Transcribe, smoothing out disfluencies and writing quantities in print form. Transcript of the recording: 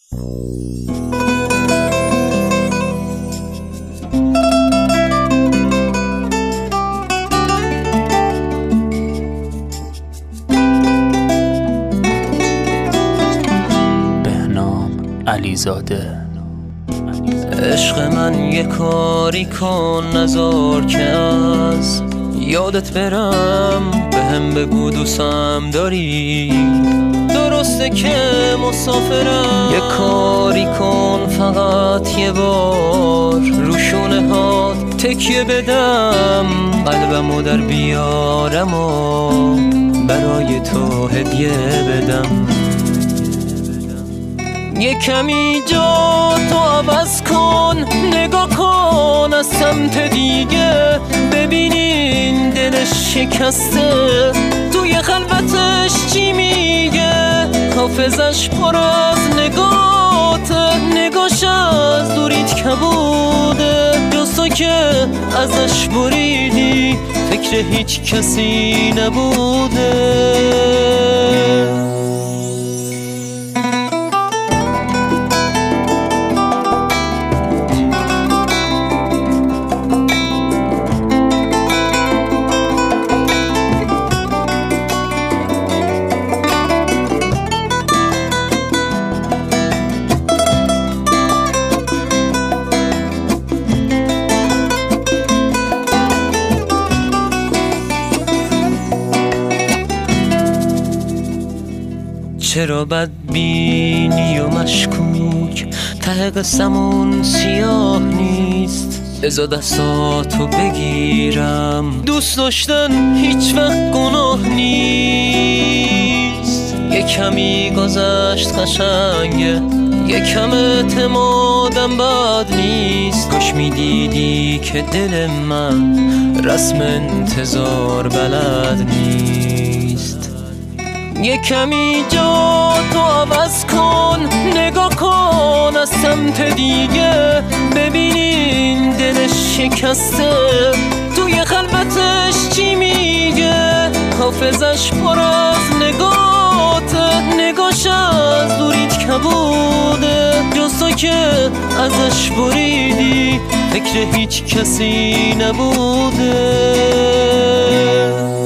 علیزاده. عشق من یه کاری کن نذار که از یادت برم، بهم بگو دوستم داری، درسته که مسافرم. یه کاری کن فقط یه بار، روشونه ها تکیه بدم، قلبمو در بیارم و برای تو هدیه بدم. یه کمی جا تو عوض کن، نگاه کن از سمت دیگه، ببینین دلش شکسته توی خلوتش چی میگه. حافظش پر از نگاته، نگاش از دوریت کبوده، جز تو که ازش بریدی فکر هیچ کسی نبوده. چرا بدبینی و مشکوک، ته قسمون سیاه نیست. بذار دستاتو بگیرم، دوست داشتن هیچ وقت گناه نیست. یه کمی گذشت قشنگه، یه کم اعتمادم بد نیست. کاش میدیدی که دل من رسم انتظار بلد نیست. یه کمی جا تو عوض کن، نگاه کن از سمت دیگه، ببینین دلش شکسته توی خلوتش چی میگه. حافظش پر از نگاته، نگاش از دوریت کبوده، جز تو که ازش بریدی فکر هیچ کسی نبوده.